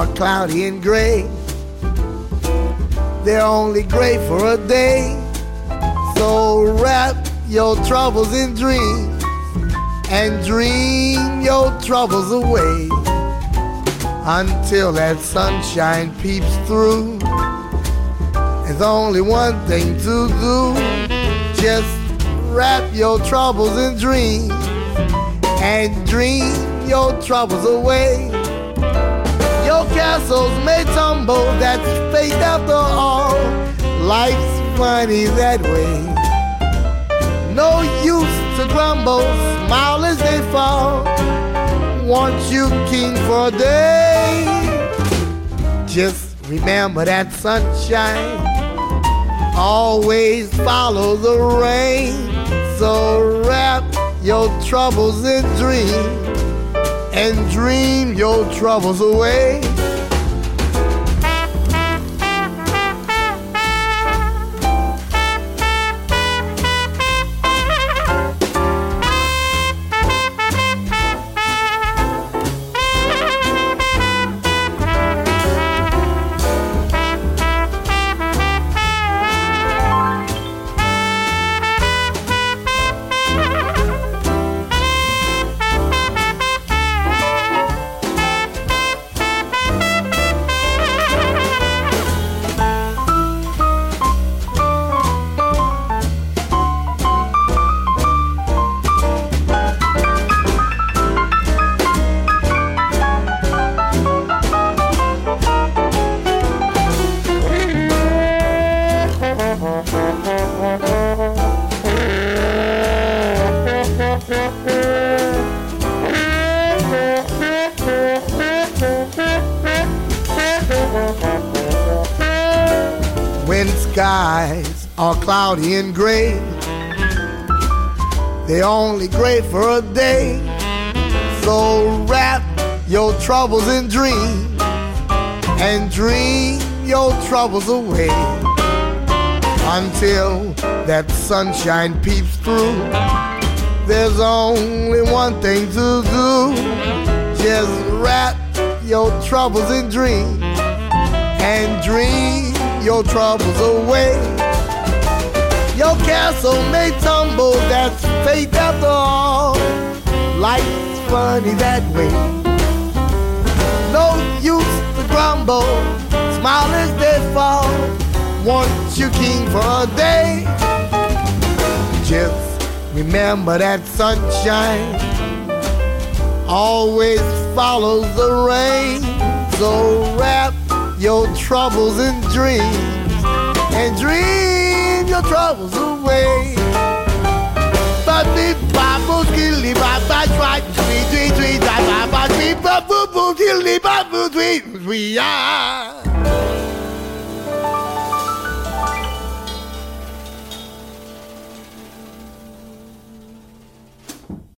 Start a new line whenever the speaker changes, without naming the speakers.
cloudy and gray. They're only gray for a day. So wrap your troubles in dreams and dream your troubles away until that sunshine peeps through. There's only one thing to do. Just wrap your troubles in dreams and dream your troubles away. Your castles may tumble, that's fate after all. Life's funny that way. No use to grumble, smile as they fall. Want you king for a day. Just remember that sunshine always follow the rain. So wrap your troubles in dreams and dream your troubles away. When skies are cloudy and gray, they're only gray for a day. So wrap your troubles in dreams and dream your troubles away until that sunshine peeps through. There's only one thing to do. Just wrap your troubles in dreams and dream your troubles away. Your castle may tumble, that's fate after all. Life's funny that way. No use to grumble, smile as they fall. Want you king for a day. Just remember that sunshine always follows the rain. So wrap your troubles in dreams and dream your troubles away. But the babu killi baba try tweet tweet tweet baba tweet babu killi babu tweet we are.